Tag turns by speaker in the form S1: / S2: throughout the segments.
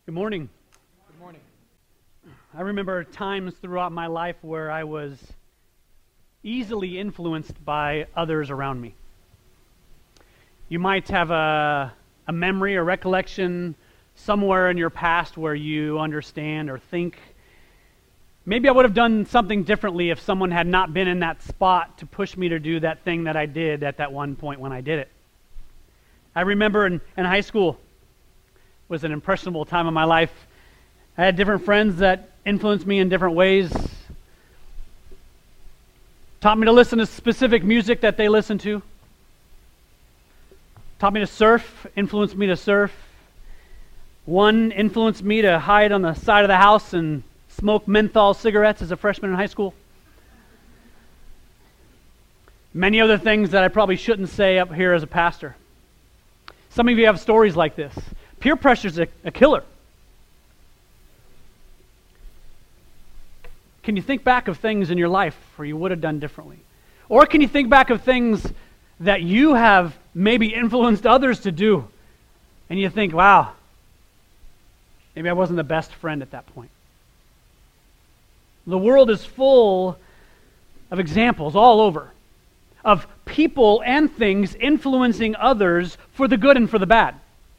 S1: Good morning.
S2: Good morning.
S1: I remember times throughout my life where I was easily influenced by others around me. You might have a memory or recollection somewhere in your past where you understand or think, maybe I would have done something differently if someone had not been in that spot to push me to do that thing that I did at that one point when I did it. I remember in high school was an impressionable time of my life. I had different friends that influenced me in different ways. Taught me to listen to specific music that they listened to. Taught me to surf, influenced me to surf. One influenced me to hide on the side of the house and smoke menthol cigarettes as a freshman in high school. Many other things that I probably shouldn't say up here as a pastor. Some of you have stories like this. Peer pressure is a killer. Can you think back of things in your life where you would have done differently? Or can you think back of things that you have maybe influenced others to do, and you think, wow, maybe I wasn't the best friend at that point. The world is full of examples all over of people and things influencing others for the good and for the bad.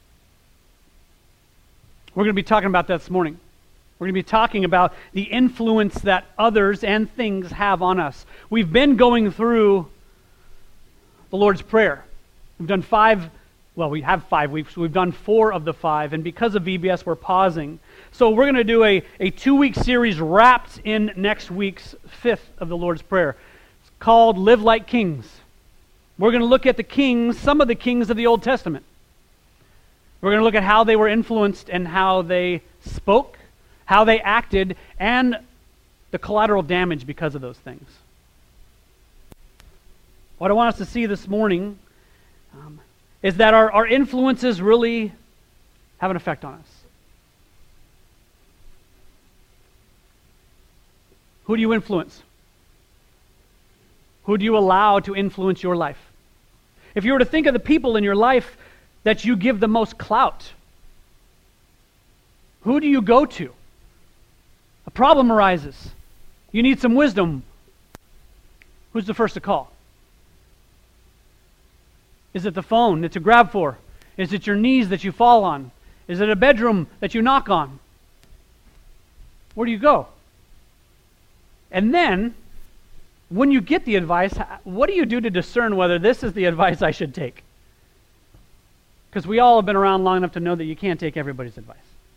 S1: We're going to be talking about that this morning. We're going to be talking about the influence that others and things have on us. We've been going through the Lord's Prayer. We've done we have 5 weeks. We've done 4 of the 5, and because of VBS, we're pausing. So we're going to do a 2-week series wrapped in next week's 5th of the Lord's Prayer. It's called Live Like Kings. We're going to look at the kings, some of the kings of the Old Testament. We're going to look at how they were influenced and how they spoke, how they acted, and the collateral damage because of those things. What I want us to see this morning is that our influences really have an effect on us. Who do you influence? Who do you allow to influence your life? If you were to think of the people in your life that you give the most clout, who do you go to? A problem arises. You need some wisdom. Who's the first to call? Is it the phone that you grab for? Is it your knees that you fall on? Is it a bedroom that you knock on? Where do you go? And then, when you get the advice, what do you do to discern whether this is the advice I should take? Because we all have been around long enough to know that you can't take everybody's advice.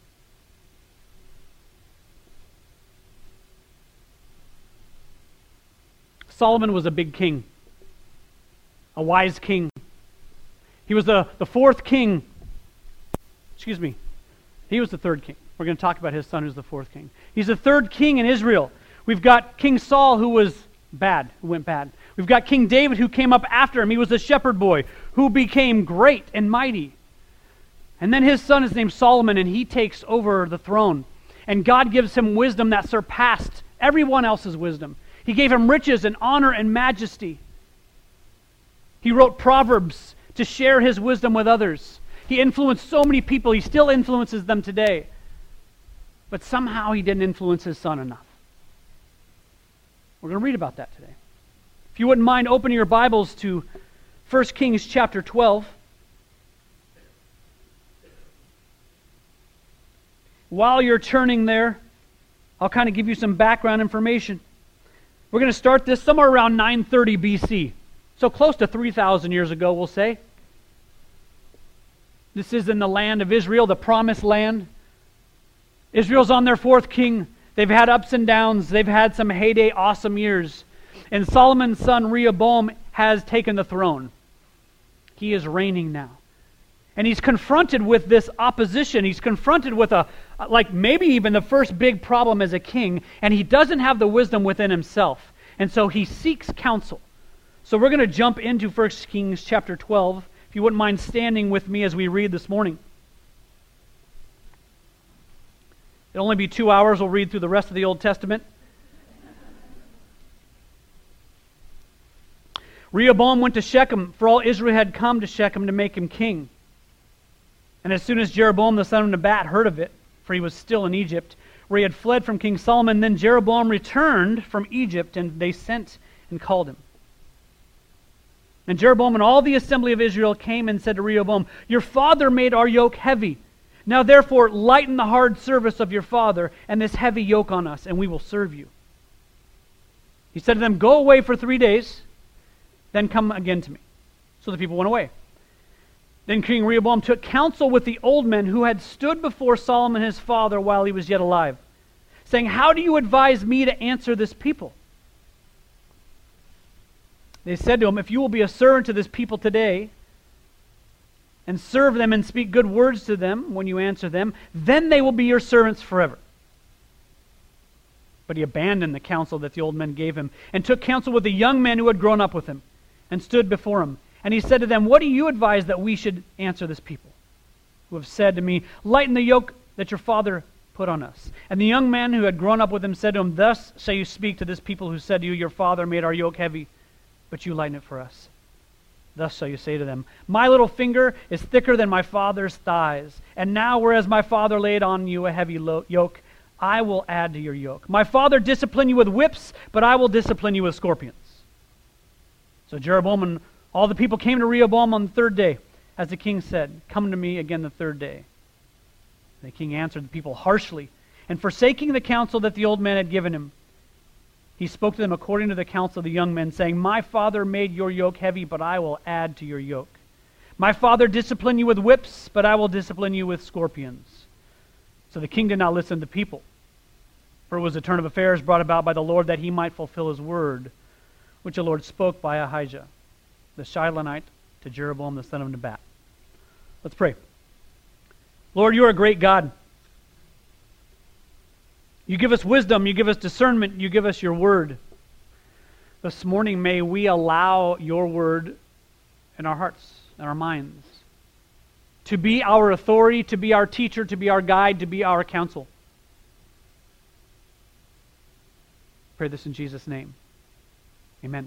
S1: Solomon was a big king, a wise king. He was the 4th king. Excuse me. He was the 3rd king. We're going to talk about his son who's the 4th king. He's the 3rd king in Israel. We've got King Saul who was bad, who went bad. We've got King David who came up after him. He was a shepherd boy who became great and mighty. And then his son is named Solomon, and he takes over the throne. And God gives him wisdom that surpassed everyone else's wisdom. He gave him riches and honor and majesty. He wrote Proverbs to share his wisdom with others. He influenced so many people. He still influences them today. But somehow he didn't influence his son enough. We're going to read about that today. If you wouldn't mind opening your Bibles to 1 Kings chapter 12. While you're turning there, I'll kind of give you some background information. We're going to start this somewhere around 930 BC. So close to 3,000 years ago, we'll say. This is in the land of Israel, the promised land. Israel's on their 4th king. They've had ups and downs. They've had some heyday, awesome years. And Solomon's son Rehoboam has taken the throne. He is reigning now. And he's confronted with this opposition. He's confronted with maybe even the first big problem as a king. And he doesn't have the wisdom within himself. And so he seeks counsel. So we're going to jump into 1 Kings chapter 12. If you wouldn't mind standing with me as we read this morning. It'll only be 2 hours. We'll read through the rest of the Old Testament. Rehoboam went to Shechem, for all Israel had come to Shechem to make him king. And as soon as Jeroboam the son of Nebat heard of it, for he was still in Egypt, where he had fled from King Solomon. Then Jeroboam returned from Egypt, and they sent and called him. And Jeroboam and all the assembly of Israel came and said to Rehoboam, "Your father made our yoke heavy. Now therefore lighten the hard service of your father and this heavy yoke on us, and we will serve you." He said to them, "Go away for 3 days, then come again to me." So the people went away. Then King Rehoboam took counsel with the old men who had stood before Solomon his father while he was yet alive, saying, "How do you advise me to answer this people?" They said to him, "If you will be a servant to this people today, and serve them and speak good words to them when you answer them, then they will be your servants forever." But he abandoned the counsel that the old men gave him, and took counsel with the young men who had grown up with him, and stood before him. And he said to them, "What do you advise that we should answer this people, who have said to me, 'Lighten the yoke that your father put on us'?" And the young man who had grown up with him said to him, "Thus shall you speak to this people who said to you, 'Your father made our yoke heavy, but you lighten it for us.' Thus shall you say to them, 'My little finger is thicker than my father's thighs. And now, whereas my father laid on you a heavy yoke, I will add to your yoke. My father disciplined you with whips, but I will discipline you with scorpions.'" So Jeroboam and all the people came to Rehoboam on the third day, as the king said, "Come to me again the third day." The king answered the people harshly, and forsaking the counsel that the old man had given him, he spoke to them according to the counsel of the young men, saying, "My father made your yoke heavy, but I will add to your yoke. My father disciplined you with whips, but I will discipline you with scorpions." So the king did not listen to the people, for it was a turn of affairs brought about by the Lord, that he might fulfill his word, which the Lord spoke by Ahijah the Shilonite to Jeroboam the son of Nebat. Let's pray. Lord, you are a great God. You give us wisdom, you give us discernment, you give us your word. This morning, may we allow your word in our hearts and our minds to be our authority, to be our teacher, to be our guide, to be our counsel. Pray this in Jesus' name. Amen.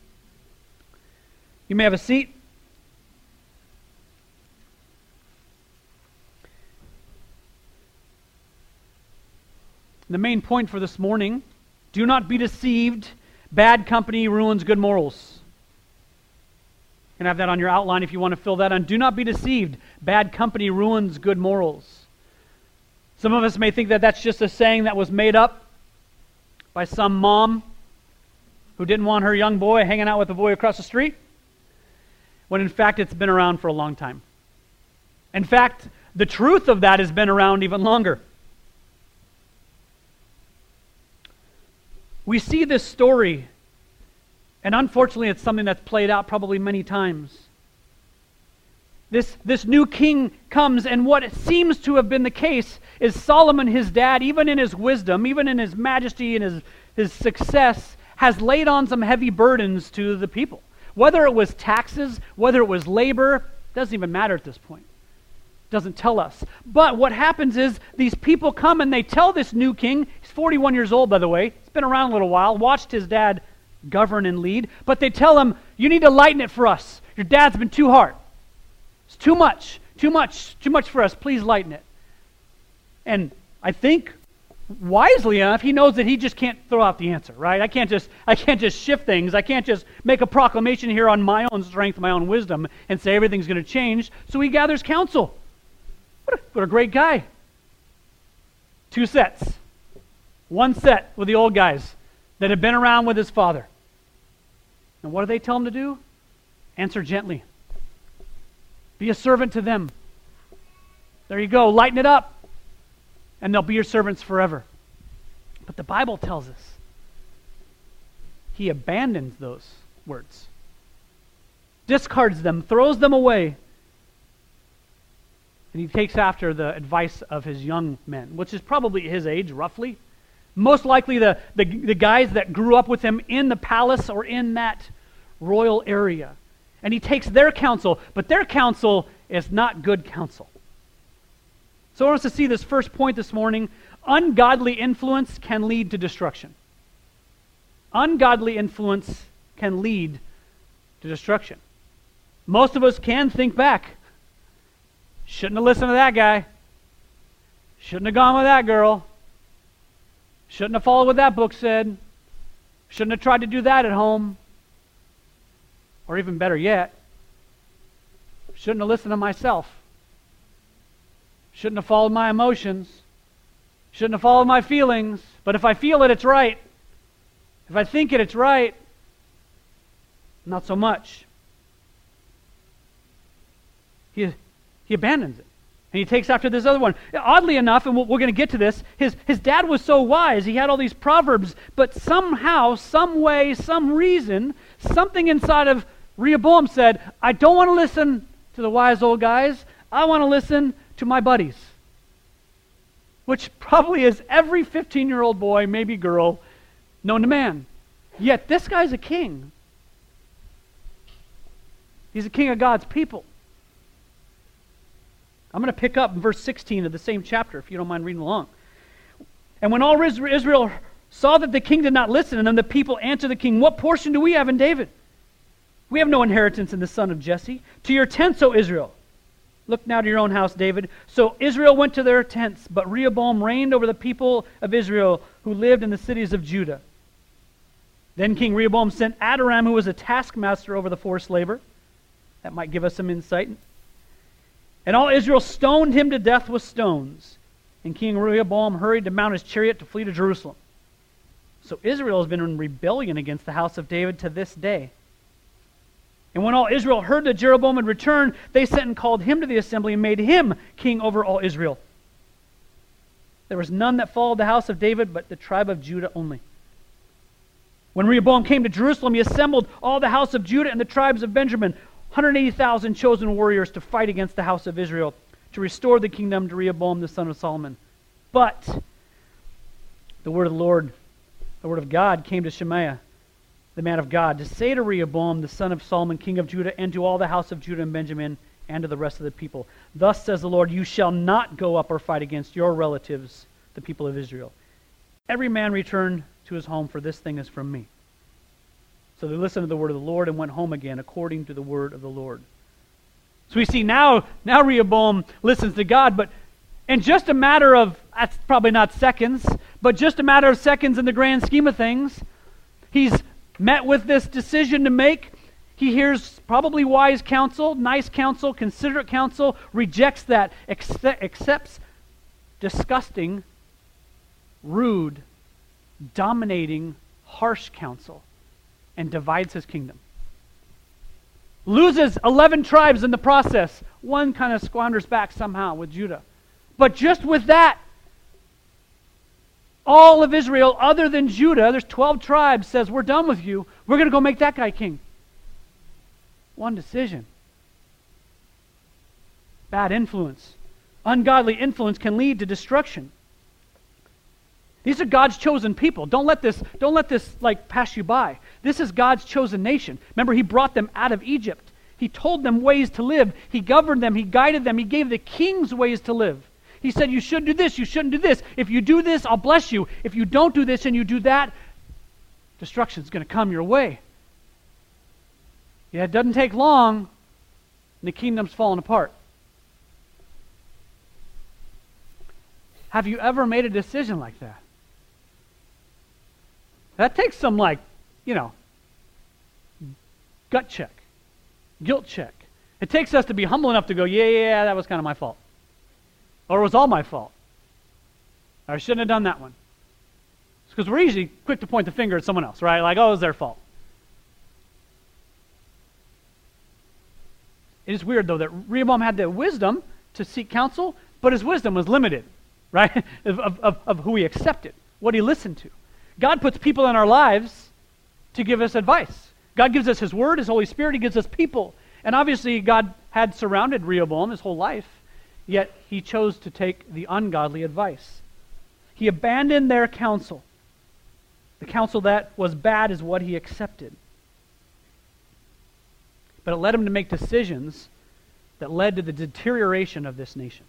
S1: You may have a seat. The main point for this morning: do not be deceived. Bad company ruins good morals. You can have that on your outline if you want to fill that in. Do not be deceived. Bad company ruins good morals. Some of us may think that that's just a saying that was made up by some mom who didn't want her young boy hanging out with the boy across the street, when in fact it's been around for a long time. In fact, the truth of that has been around even longer. We see this story, and unfortunately it's something that's played out probably many times. This new king comes, and what it seems to have been the case is Solomon, his dad, even in his wisdom, even in his majesty and his success, has laid on some heavy burdens to the people. Whether it was taxes, whether it was labor, doesn't even matter at this point. Doesn't tell us. But what happens is these people come and they tell this new king, he's 41 years old by the way, he's been around a little while, watched his dad govern and lead, but they tell him, "You need to lighten it for us. Your dad's been too hard. It's too much for us. Please lighten it." And I think wisely enough, he knows that he just can't throw out the answer, right? I can't just shift things. I can't just make a proclamation here on my own strength, my own wisdom, and say everything's going to change. So he gathers counsel. What a great guy. 2 sets. 1 set with the old guys that had been around with his father. And what do they tell him to do? Answer gently. Be a servant to them. There you go. Lighten it up. And they'll be your servants forever. But the Bible tells us he abandons those words, discards them, throws them away, and he takes after the advice of his young men, which is probably his age, roughly. Most likely the guys that grew up with him in the palace or in that royal area. And he takes their counsel, but their counsel is not good counsel. So I want us to see this first point this morning. Ungodly influence can lead to destruction. Ungodly influence can lead to destruction. Most of us can think back. Shouldn't have listened to that guy. Shouldn't have gone with that girl. Shouldn't have followed what that book said. Shouldn't have tried to do that at home. Or even better yet, shouldn't have listened to myself. Shouldn't have followed my emotions. Shouldn't have followed my feelings. But if I feel it, it's right. If I think it, it's right. Not so much. He abandons it. And he takes after this other one. Oddly enough, and we're going to get to this, his dad was so wise. He had all these proverbs, but somehow, some way, some reason, something inside of Rehoboam said, I don't want to listen to the wise old guys. I want to listen to my buddies. Which probably is every 15-year-old boy, maybe girl, known to man. Yet this guy's a king. He's a king of God's people. I'm going to pick up in verse 16 of the same chapter, if you don't mind reading along. And when all Israel saw that the king did not listen, and then the people answered the king, what portion do we have in David? We have no inheritance in the son of Jesse. To your tents, O Israel. Look now to your own house, David. So Israel went to their tents, but Rehoboam reigned over the people of Israel who lived in the cities of Judah. Then King Rehoboam sent Adoram, who was a taskmaster over the forced labor. That might give us some insight. And all Israel stoned him to death with stones. And King Rehoboam hurried to mount his chariot to flee to Jerusalem. So Israel has been in rebellion against the house of David to this day. And when all Israel heard that Jeroboam had returned, they sent and called him to the assembly and made him king over all Israel. There was none that followed the house of David but the tribe of Judah only. When Rehoboam came to Jerusalem, he assembled all the house of Judah and the tribes of Benjamin, 180,000 chosen warriors to fight against the house of Israel, to restore the kingdom to Rehoboam the son of Solomon. But the word of the Lord, the word of God, came to Shemaiah, the man of God, to say to Rehoboam the son of Solomon, king of Judah, and to all the house of Judah and Benjamin, and to the rest of the people, thus says the Lord, you shall not go up or fight against your relatives, the people of Israel. Every man return to his home, for this thing is from me. So they listened to the word of the Lord and went home again according to the word of the Lord. So we see now Rehoboam listens to God, but in just a matter of, that's probably not seconds, but just a matter of seconds in the grand scheme of things, he's met with this decision to make. He hears probably wise counsel, nice counsel, considerate counsel, rejects that, accepts disgusting, rude, dominating, harsh counsel, and divides his kingdom. Loses 11 tribes in the process. One kind of squanders back somehow with Judah. But just with that, all of Israel, other than Judah, there's 12 tribes, says, we're done with you. We're going to go make that guy king. One decision. Bad influence. Ungodly influence can lead to destruction. These are God's chosen people. Don't let this like pass you by. This is God's chosen nation. Remember, he brought them out of Egypt. He told them ways to live. He governed them. He guided them. He gave the kings ways to live. He said, you should do this. You shouldn't do this. If you do this, I'll bless you. If you don't do this and you do that, destruction's going to come your way. Yeah, it doesn't take long, and the kingdom's falling apart. Have you ever made a decision like that? That takes some, gut check, guilt check. It takes us to be humble enough to go, yeah, that was kind of my fault. Or it was all my fault. I shouldn't have done that one. Because we're usually quick to point the finger at someone else, right? Like, oh, it was their fault. It is weird, though, that Rehoboam had the wisdom to seek counsel, but his wisdom was limited, right? of who he accepted, what he listened to. God puts people in our lives to give us advice. God gives us his word, his Holy Spirit. He gives us people. And obviously, God had surrounded Rehoboam his whole life, yet he chose to take the ungodly advice. He abandoned their counsel. The counsel that was bad is what he accepted. But it led him to make decisions that led to the deterioration of this nation.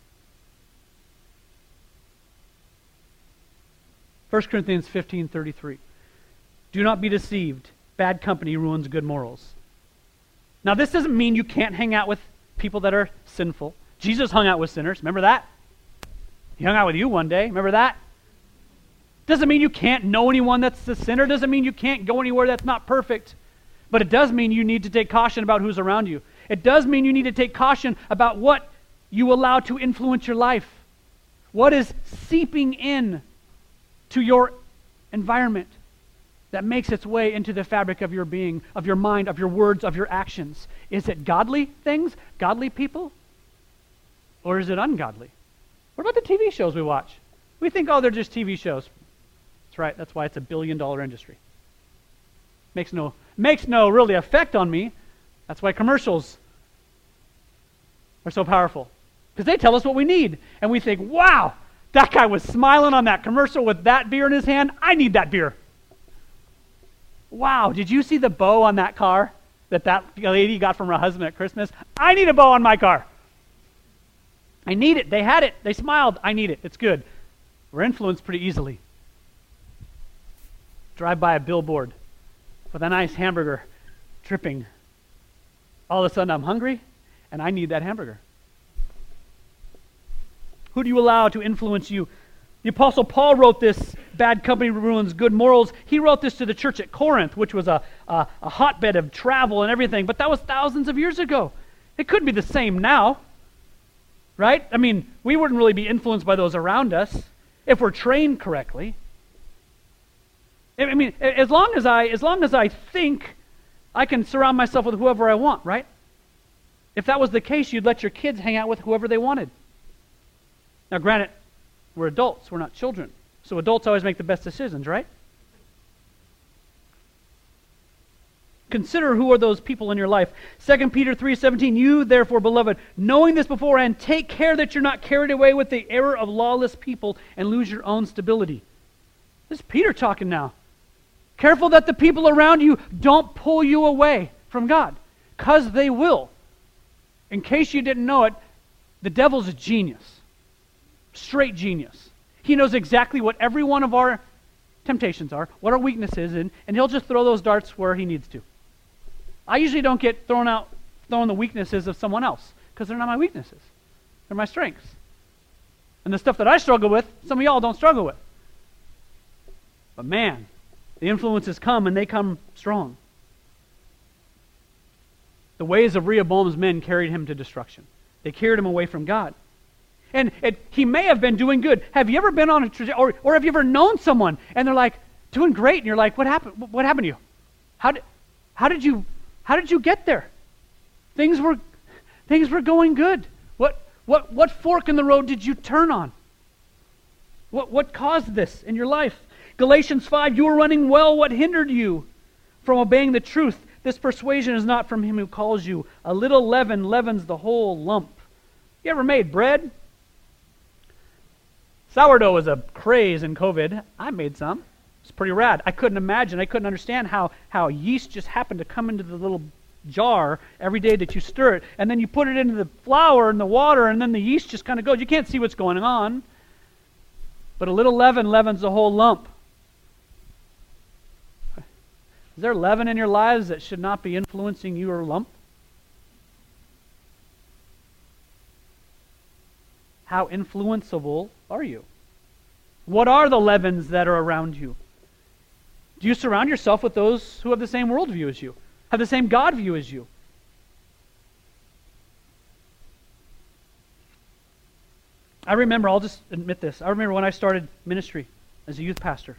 S1: 1 Corinthians 15:33. Do not be deceived. Bad company ruins good morals. Now, this doesn't mean you can't hang out with people that are sinful. Jesus hung out with sinners. Remember that? He hung out with you one day. Remember that? Doesn't mean you can't know anyone that's a sinner. Doesn't mean you can't go anywhere that's not perfect. But it does mean you need to take caution about who's around you. It does mean you need to take caution about what you allow to influence your life. What is seeping in to your environment that makes its way into the fabric of your being, of your mind, of your words, of your actions? Is it godly things, godly people? Or is it ungodly? What about the TV shows we watch? We think, oh, they're just TV shows. That's right. That's why it's $1 billion industry. Makes no really effect on me. That's why commercials are so powerful. Because they tell us what we need. And we think, wow, that guy was smiling on that commercial with that beer in his hand. I need that beer. Wow, did you see the bow on that car that lady got from her husband at Christmas? I need a bow on my car. I need it. They had it. They smiled. I need it. It's good. We're influenced pretty easily. Drive by a billboard with a nice hamburger dripping. All of a sudden I'm hungry and I need that hamburger. Who do you allow to influence you? The Apostle Paul wrote this, bad company ruins good morals. He wrote this to the church at Corinth, which was a hotbed of travel and everything, but that was thousands of years ago. It could be the same now, right? I mean, we wouldn't really be influenced by those around us if we're trained correctly. I mean, as long as I think I can surround myself with whoever I want, right? If that was the case, you'd let your kids hang out with whoever they wanted. Now, granted, we're adults, we're not children. So adults always make the best decisions, right? Consider who are those people in your life. 2 Peter 3:17, you therefore, beloved, knowing this beforehand, take care that you're not carried away with the error of lawless people and lose your own stability. This is Peter talking now. Careful that the people around you don't pull you away from God, because they will. In case you didn't know it, the devil's a genius. Straight genius. He knows exactly what every one of our temptations are, what our weakness is, and he'll just throw those darts where he needs to. I usually don't get throwing the weaknesses of someone else, because they're not my weaknesses. They're my strengths. And the stuff that I struggle with, some of y'all don't struggle with. But man, the influences come, and they come strong. The ways of Rehoboam's men carried him to destruction. They carried him away from God. And he may have been doing good. Have you ever been on a trajectory, or have you ever known someone, and they're like, doing great, and you're like, what happened? What happened to you? How did you get there? Things were going good. What fork in the road did you turn on? What caused this in your life? Galatians 5, you were running well. What hindered you from obeying the truth? This persuasion is not from him who calls you. A little leaven leavens the whole lump. You ever made bread? Sourdough was a craze in COVID. I made some. It's pretty rad. I couldn't understand how yeast just happened to come into the little jar every day that you stir it, and then you put it into the flour and the water, and then the yeast just kind of goes. You can't see what's going on. But a little leaven leavens the whole lump. Is there leaven in your lives that should not be influencing your lump? How influenceable are you? What are the leavens that are around you? Do you surround yourself with those who have the same worldview as you, have the same God view as you? I remember, I'll just admit this, I remember when I started ministry as a youth pastor.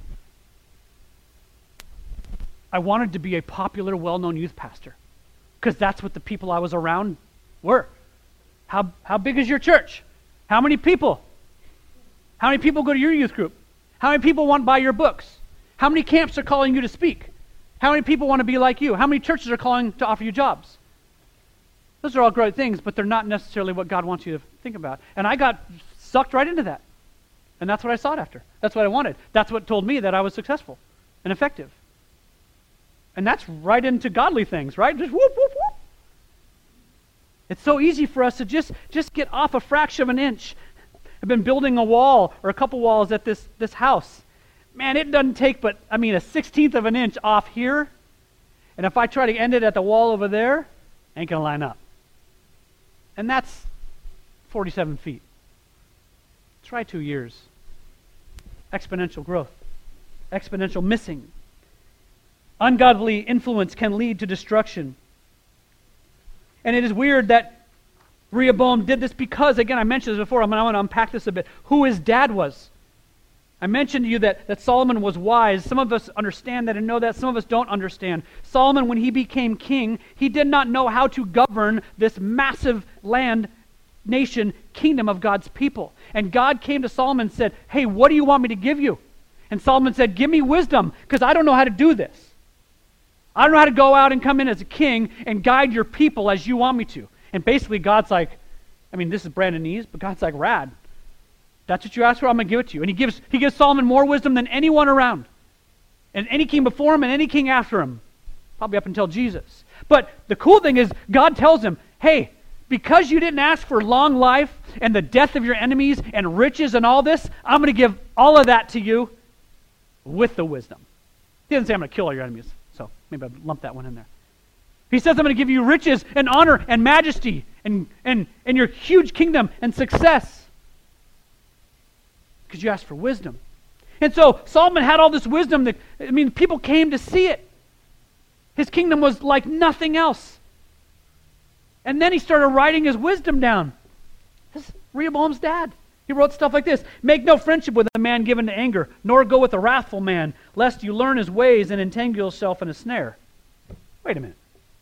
S1: I wanted to be a popular, well-known youth pastor because that's what the people I was around were. How big is your church? How many people? How many people go to your youth group? How many people want to buy your books? How many camps are calling you to speak? How many people want to be like you? How many churches are calling to offer you jobs? Those are all great things, but they're not necessarily what God wants you to think about. And I got sucked right into that. And that's what I sought after. That's what I wanted. That's what told me that I was successful and effective. And that's right into godly things, right? Just whoop, whoop, whoop. It's so easy for us to just get off a fraction of an inch. I've been building a wall or a couple walls at this house. Man, it doesn't take but, a 1/16 of an inch off here. And if I try to end it at the wall over there, ain't going to line up. And that's 47 feet. Try 2 years. Exponential growth. Exponential missing. Ungodly influence can lead to destruction. And it is weird that Rehoboam did this because, again, I mentioned this before, I want to unpack this a bit, who his dad was. I mentioned to you that Solomon was wise. Some of us understand that and know that. Some of us don't understand. Solomon, when he became king, he did not know how to govern this massive land, nation, kingdom of God's people. And God came to Solomon and said, hey, what do you want me to give you? And Solomon said, give me wisdom, because I don't know how to do this. I don't know how to go out and come in as a king and guide your people as you want me to. And basically God's like, I mean, this is Brandonese, but God's like, rad. That's what you asked for, I'm going to give it to you. And he gives Solomon more wisdom than anyone around. And any king before him and any king after him. Probably up until Jesus. But the cool thing is, God tells him, hey, because you didn't ask for long life and the death of your enemies and riches and all this, I'm going to give all of that to you with the wisdom. He doesn't say I'm going to kill all your enemies. So maybe I'll lump that one in there. He says I'm going to give you riches and honor and majesty and your huge kingdom and success. Because you asked for wisdom. And so Solomon had all this wisdom that, people came to see it. His kingdom was like nothing else. And then he started writing his wisdom down. This is Rehoboam's dad. He wrote stuff like this. Make no friendship with a man given to anger, nor go with a wrathful man, lest you learn his ways and entangle yourself in a snare. Wait a minute.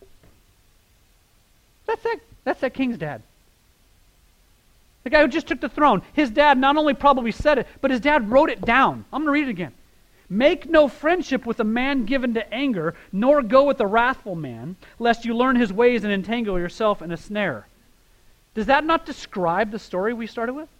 S1: That's that king's dad. The guy who just took the throne. His dad not only probably said it, but his dad wrote it down. I'm going to read it again. Make no friendship with a man given to anger, nor go with a wrathful man, lest you learn his ways and entangle yourself in a snare. Does that not describe the story we started with?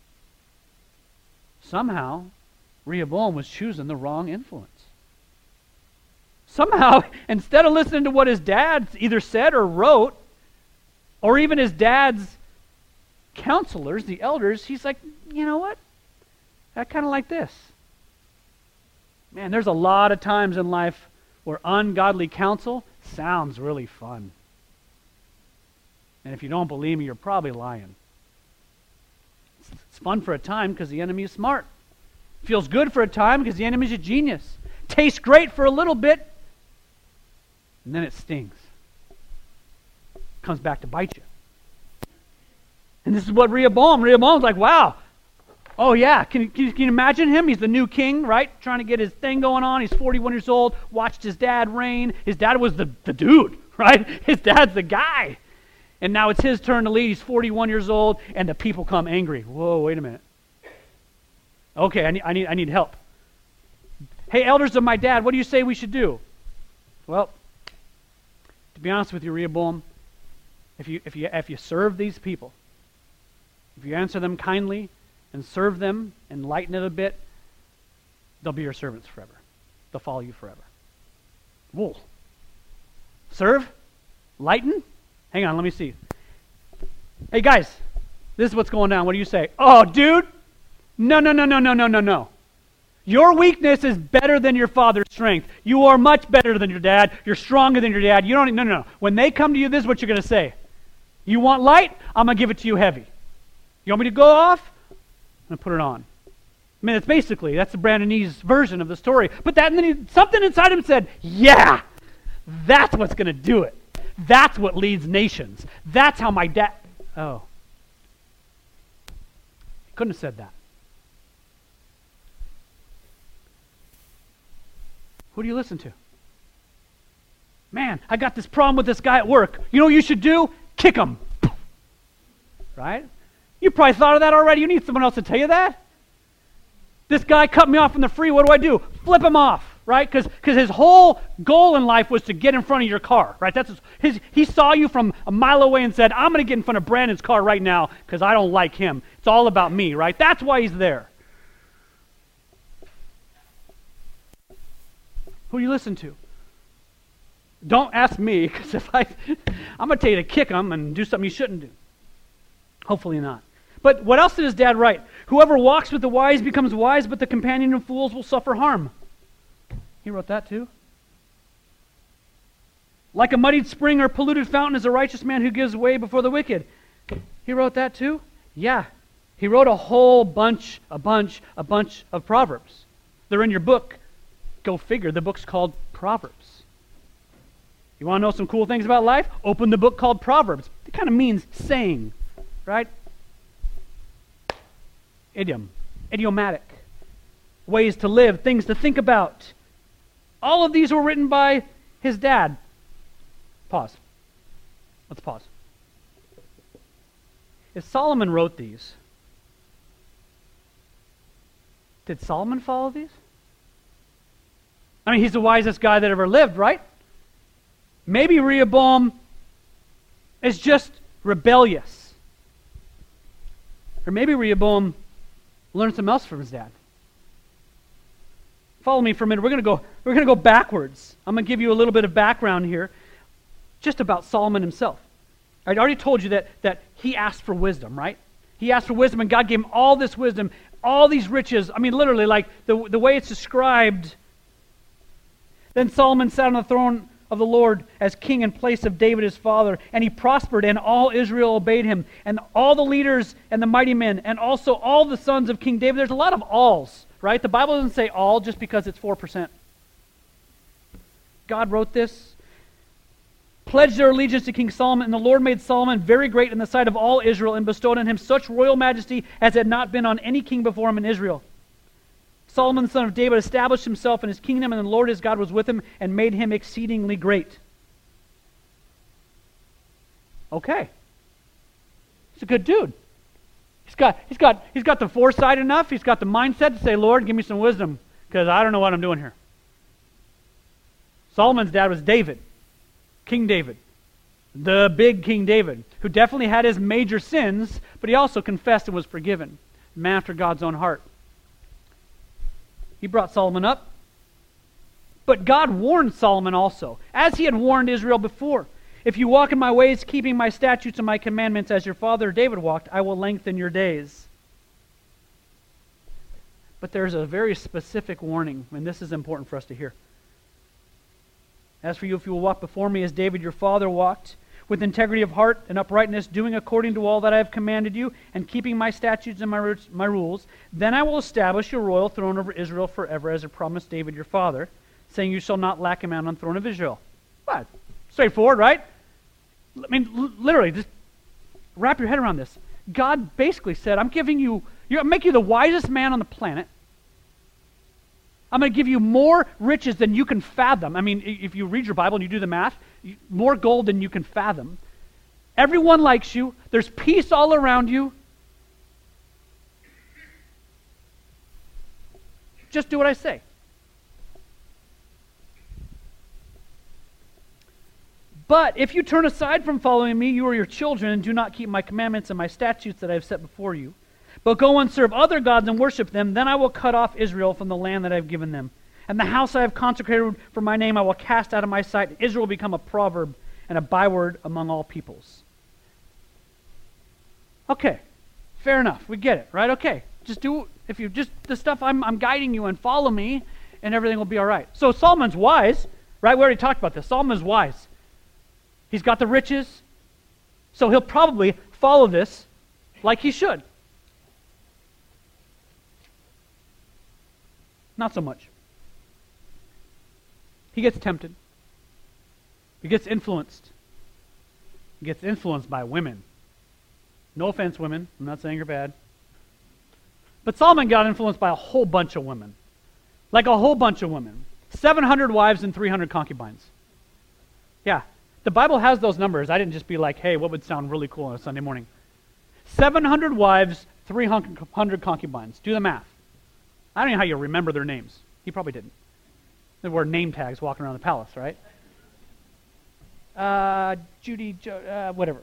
S1: Somehow, Rehoboam was choosing the wrong influence. Somehow, instead of listening to what his dad either said or wrote, or even his dad's counselors, the elders, he's like, you know what? I kind of like this. Man, there's a lot of times in life where ungodly counsel sounds really fun. And if you don't believe me, you're probably lying. It's fun for a time because the enemy is smart. Feels good for a time because the enemy's a genius. Tastes great for a little bit, and then it stings. Comes back to bite you. And this is what Rehoboam's like, wow. Oh yeah, can you imagine him? He's the new king, right? Trying to get his thing going on. He's 41 years old, watched his dad reign. His dad was the dude, right? His dad's the guy. And now it's his turn to lead. He's 41 years old, and the people come angry. Whoa, wait a minute. Okay, I need help. Hey, elders of my dad, what do you say we should do? Well, to be honest with you, Rehoboam, if you serve these people, if you answer them kindly and serve them and lighten it a bit, they'll be your servants forever. They'll follow you forever. Whoa. Serve? Lighten? Hang on, let me see. Hey guys, this is what's going down. What do you say? Oh, dude, no. Your weakness is better than your father's strength. You are much better than your dad. You're stronger than your dad. You don't. No. When they come to you, this is what you're going to say. You want light? I'm going to give it to you heavy. You want me to go off? I'm going to put it on. I mean, that's the Brandonese version of the story. But something inside him said, yeah, that's what's going to do it. That's what leads nations. That's how my dad... Oh. He couldn't have said that. Who do you listen to? Man, I got this problem with this guy at work. You know what you should do? Kick him. Right? You probably thought of that already. You need someone else to tell you that. This guy cut me off on the free. What do? Flip him off. Right? Because his whole goal in life was to get in front of your car, right? He saw you from a mile away and said, I'm going to get in front of Brandon's car right now because I don't like him. It's all about me, right? That's why he's there. Who do you listen to? Don't ask me, because I'm going to tell you to kick him and do something you shouldn't do. Hopefully not. But what else did his dad write? Whoever walks with the wise becomes wise, but the companion of fools will suffer harm. He wrote that too. Like a muddied spring or polluted fountain is a righteous man who gives way before the wicked. He wrote that too? Yeah. He wrote a bunch of Proverbs. They're in your book. Go figure, the book's called Proverbs. You want to know some cool things about life? Open the book called Proverbs. It kind of means saying, right? Idiomatic. Ways to live, things to think about. All of these were written by his dad. Pause. Let's pause. If Solomon wrote these, did Solomon follow these? I mean, he's the wisest guy that ever lived, right? Maybe Rehoboam is just rebellious. Or maybe Rehoboam learned something else from his dad. Follow me for a minute. We're going to go backwards. I'm going to give you a little bit of background here just about Solomon himself. I already told you that he asked for wisdom, right? He asked for wisdom, and God gave him all this wisdom, all these riches. I mean, literally, like the way it's described. Then Solomon sat on the throne of the Lord as king in place of David his father, and he prospered, and all Israel obeyed him, and all the leaders and the mighty men, and also all the sons of King David. There's a lot of alls, right? The Bible doesn't say all just because it's 4%. God wrote this, pledged their allegiance to King Solomon, and the Lord made Solomon very great in the sight of all Israel, and bestowed on him such royal majesty as had not been on any king before him in Israel. Solomon, the son of David, established himself in his kingdom, and the Lord his God was with him and made him exceedingly great. Okay. He's a good dude. He's got the foresight enough, he's got the mindset to say, Lord, give me some wisdom, because I don't know what I'm doing here. Solomon's dad was David, King David, the big King David, who definitely had his major sins, but he also confessed and was forgiven. A man after God's own heart. He brought Solomon up. But God warned Solomon also, as he had warned Israel before. If you walk in my ways, keeping my statutes and my commandments as your father David walked, I will lengthen your days. But there's a very specific warning, and this is important for us to hear. As for you, if you will walk before me as David your father walked, with integrity of heart and uprightness, doing according to all that I have commanded you, and keeping my statutes and my rules, then I will establish your royal throne over Israel forever, as I promised David your father, saying you shall not lack a man on the throne of Israel. What? Straightforward, right? I mean, literally, just wrap your head around this. God basically said, I'm making you the wisest man on the planet. I'm going to give you more riches than you can fathom. I mean, if you read your Bible and you do the math, more gold than you can fathom. Everyone likes you. There's peace all around you. Just do what I say. But if you turn aside from following me, you or your children, and do not keep my commandments and my statutes that I have set before you, but go and serve other gods and worship them, then I will cut off Israel from the land that I have given them. And the house I have consecrated for my name I will cast out of my sight. Israel will become a proverb and a byword among all peoples. Okay, fair enough. We get it, right? Okay, the stuff I'm guiding you in, follow me, and everything will be all right. So Solomon's wise, right? We already talked about this. Solomon's wise. He's got the riches, so he'll probably follow this like he should. Not so much. He gets tempted. He gets influenced. He gets influenced by women. No offense, women. I'm not saying you're bad. But Solomon got influenced by a whole bunch of women. Like a whole bunch of women. 700 wives and 300 concubines. Yeah. The Bible has those numbers. I didn't just be like, hey, what would sound really cool on a Sunday morning? 700 wives, 300 concubines. Do the math. I don't know how you remember their names. He probably didn't. They wore name tags walking around the palace, right? Judy, whatever.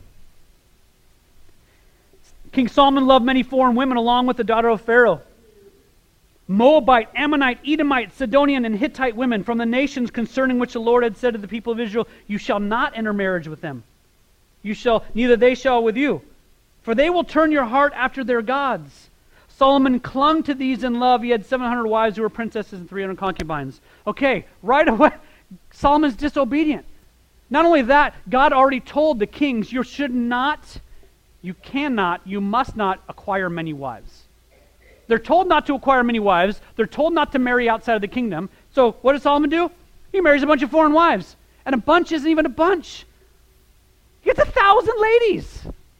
S1: King Solomon loved many foreign women along with the daughter of Pharaoh. Moabite, Ammonite, Edomite, Sidonian, and Hittite women from the nations concerning which the Lord had said to the people of Israel, you shall not enter marriage with them. Neither they shall with you. For they will turn your heart after their gods. Solomon clung to these in love. He had 700 wives who were princesses and 300 concubines. Okay, right away, Solomon's disobedient. Not only that, God already told the kings, you should not you must not acquire many wives. They're told not to acquire many wives. They're told not to marry outside of the kingdom. So what does Solomon do? He marries a bunch of foreign wives. And a bunch isn't even a bunch. He gets 1,000 ladies.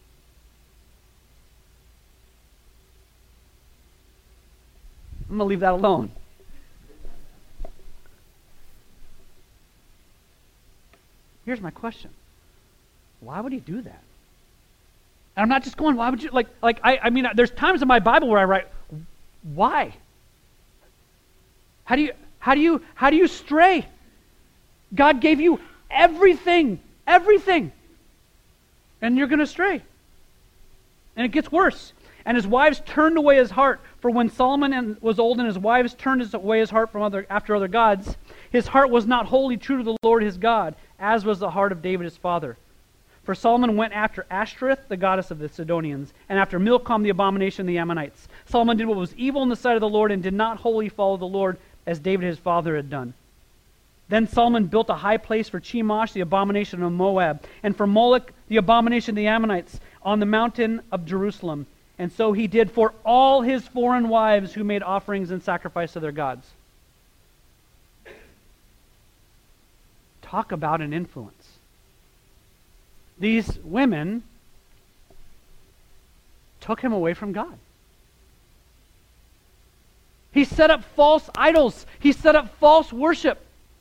S1: I'm going to leave that alone. Here's my question. Why would he do that? And I'm not just going, why would you, I mean, there's times in my Bible where I write, why? How do you stray? God gave you everything, and you're going to stray. And it gets worse. And his wives turned away his heart, for when Solomon was old and his wives turned away his heart from after other gods, his heart was not wholly true to the Lord his God, as was the heart of David his father. For Solomon went after Ashtoreth, the goddess of the Sidonians, and after Milcom, the abomination of the Ammonites. Solomon did what was evil in the sight of the Lord and did not wholly follow the Lord as David his father had done. Then Solomon built a high place for Chemosh, the abomination of Moab, and for Moloch, the abomination of the Ammonites, on the mountain of Jerusalem. And so he did for all his foreign wives who made offerings and sacrifice to their gods. Talk about an influence. These women took him away from God. He set up false idols. He set up false worship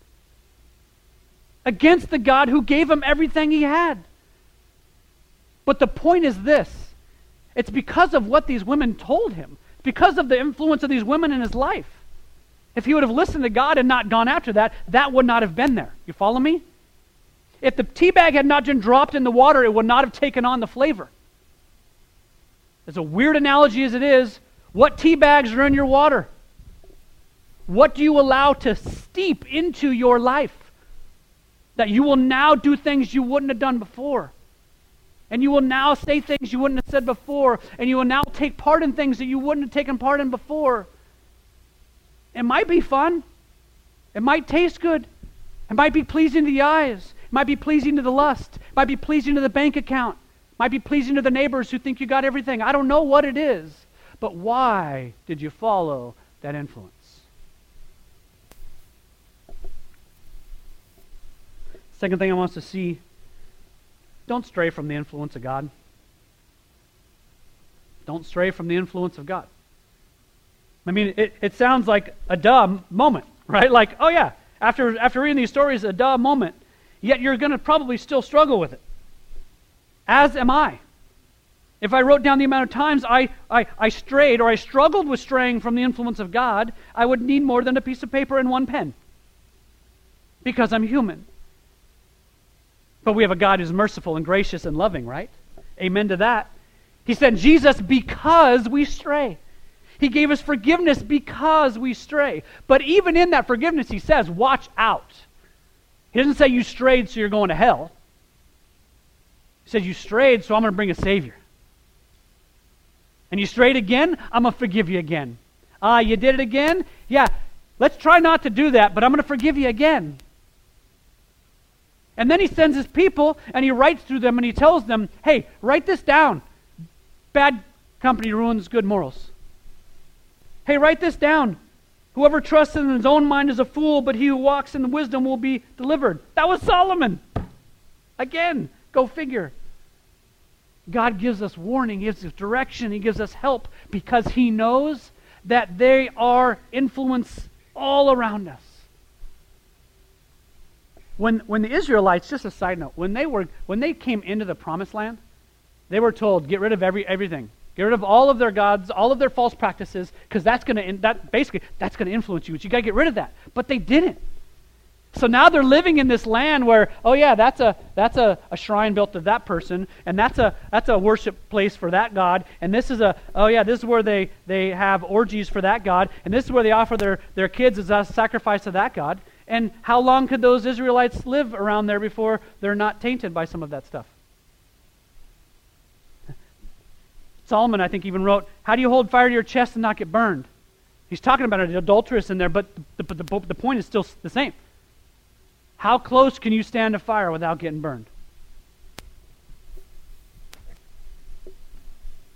S1: against the God who gave him everything he had. But the point is this. It's because of what these women told him. It's because of the influence of these women in his life. If he would have listened to God and not gone after that, that would not have been there. You follow me? If the tea bag had not been dropped in the water, it would not have taken on the flavor. As a weird analogy as it is, what tea bags are in your water? What do you allow to steep into your life? That you will now do things you wouldn't have done before. And you will now say things you wouldn't have said before. And you will now take part in things that you wouldn't have taken part in before. It might be fun. It might taste good. It might be pleasing to the eyes. It might be pleasing to the lust. It might be pleasing to the bank account. It might be pleasing to the neighbors who think you got everything. I don't know what it is. But why did you follow that influence? Second thing I want us to see, don't stray from the influence of God. Don't stray from the influence of God. I mean, it sounds like a dumb moment, right? Like, oh yeah, after reading these stories, a dumb moment. Yet you're going to probably still struggle with it. As am I. If I wrote down the amount of times I strayed or I struggled with straying from the influence of God, I would need more than a piece of paper and one pen. Because I'm human. But we have a God who's merciful and gracious and loving, right? Amen to that. He sent Jesus because we stray. He gave us forgiveness because we stray. But even in that forgiveness, he says, watch out. He doesn't say you strayed so you're going to hell. He says you strayed so I'm going to bring a Savior. And you strayed again, I'm going to forgive you again. You did it again? Yeah, let's try not to do that, but I'm going to forgive you again. And then he sends his people, and he writes through them, and he tells them, hey, write this down. Bad company ruins good morals. Hey, write this down. Whoever trusts in his own mind is a fool, but he who walks in wisdom will be delivered. That was Solomon. Again, go figure. God gives us warning, he gives us direction, he gives us help, because he knows that they are influence all around us. When the Israelites, just a side note, when they came into the promised land, they were told, get rid of everything. Get rid of all of their gods, all of their false practices, because that's going to influence you. You got to get rid of that. But they didn't. So now they're living in this land where, oh yeah, that's a shrine built to that person, and that's a worship place for that god, and this is where they have orgies for that god, and this is where they offer their kids as a sacrifice to that god. And how long could those Israelites live around there before they're not tainted by some of that stuff? Solomon, I think, even wrote, how do you hold fire to your chest and not get burned? He's talking about an adulteress in there, but the point is still the same. How close can you stand to fire without getting burned?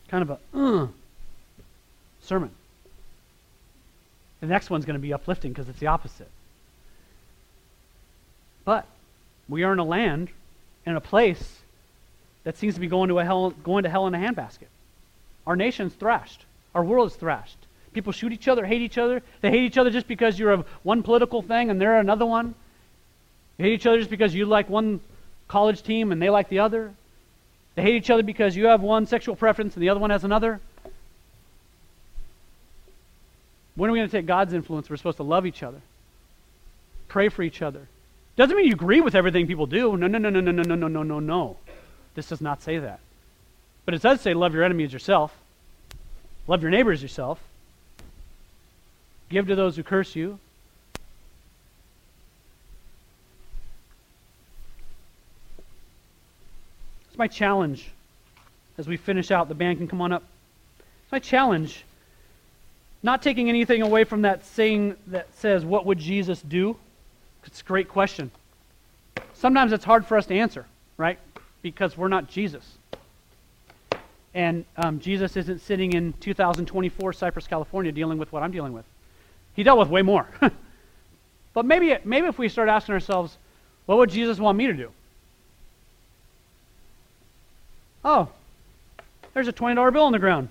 S1: kind of a sermon. The next one's going to be uplifting because it's the opposite. But we are in a land, in a place that seems to be going to hell in a handbasket. Our nation's thrashed. Our world is thrashed. People shoot each other, hate each other. They hate each other just because you're of one political thing and they're another one. They hate each other just because you like one college team and they like the other. They hate each other because you have one sexual preference and the other one has another. When are we going to take God's influence? We're supposed to love each other. Pray for each other. Doesn't mean you agree with everything people do. No. This does not say that. But it does say love your enemy as yourself. Love your neighbor as yourself. Give to those who curse you. It's my challenge as we finish out. The band can come on up. It's my challenge. Not taking anything away from that saying that says, what would Jesus do? It's a great question. Sometimes it's hard for us to answer, right? Because we're not Jesus. And Jesus isn't sitting in 2024 Cypress, California dealing with what I'm dealing with. He dealt with way more. But maybe if we start asking ourselves, what would Jesus want me to do? Oh, there's a $20 bill on the ground.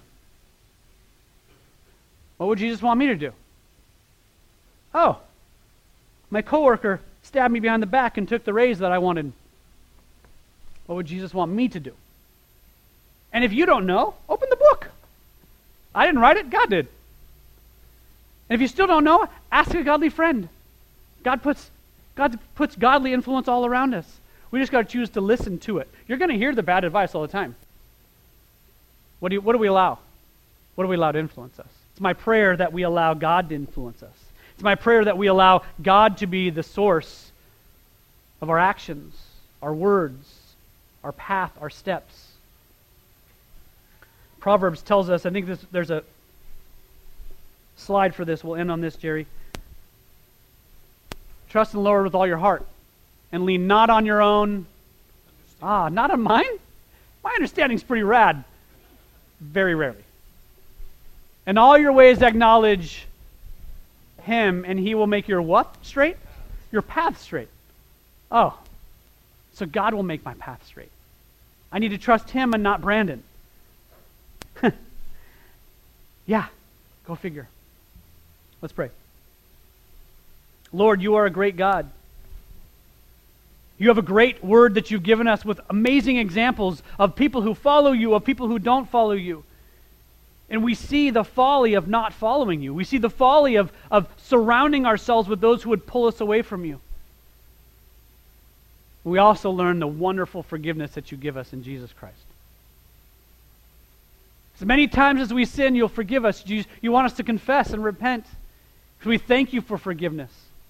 S1: What would Jesus want me to do? Oh, my coworker stabbed me behind the back and took the raise that I wanted. What would Jesus want me to do? And if you don't know, open the book. I didn't write it, God did. And if you still don't know, ask a godly friend. God puts godly influence all around us. We just got to choose to listen to it. You're going to hear the bad advice all the time. What do we allow? What do we allow to influence us? It's my prayer that we allow God to influence us. It's my prayer that we allow God to be the source of our actions, our words, our path, our steps. Proverbs tells us, I think there's a slide for this. We'll end on this, Jerry. Trust in the Lord with all your heart and lean not on your own. Not on mine? My understanding's pretty rad. Very rarely. In all your ways acknowledge Him, and He will make your what straight? Your path straight. Oh, so God will make my path straight. I need to trust Him and not Brandon. Yeah, go figure. Let's pray. Lord, you are a great God. You have a great word that you've given us with amazing examples of people who follow you, of people who don't follow you. And we see the folly of not following you. We see the folly of surrounding ourselves with those who would pull us away from you. We also learn the wonderful forgiveness that you give us in Jesus Christ. As many times as we sin, you'll forgive us. You want us to confess and repent. So we thank you for forgiveness.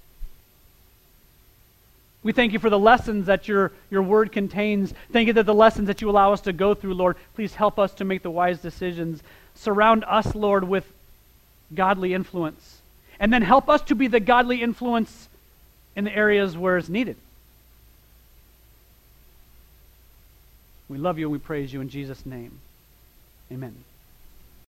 S1: We thank you for the lessons that your word contains. Thank you that the lessons that you allow us to go through, Lord, please help us to make the wise decisions. Surround us, Lord, with godly influence. And then help us to be the godly influence in the areas where it's needed. We love you and we praise you in Jesus' name. Amen.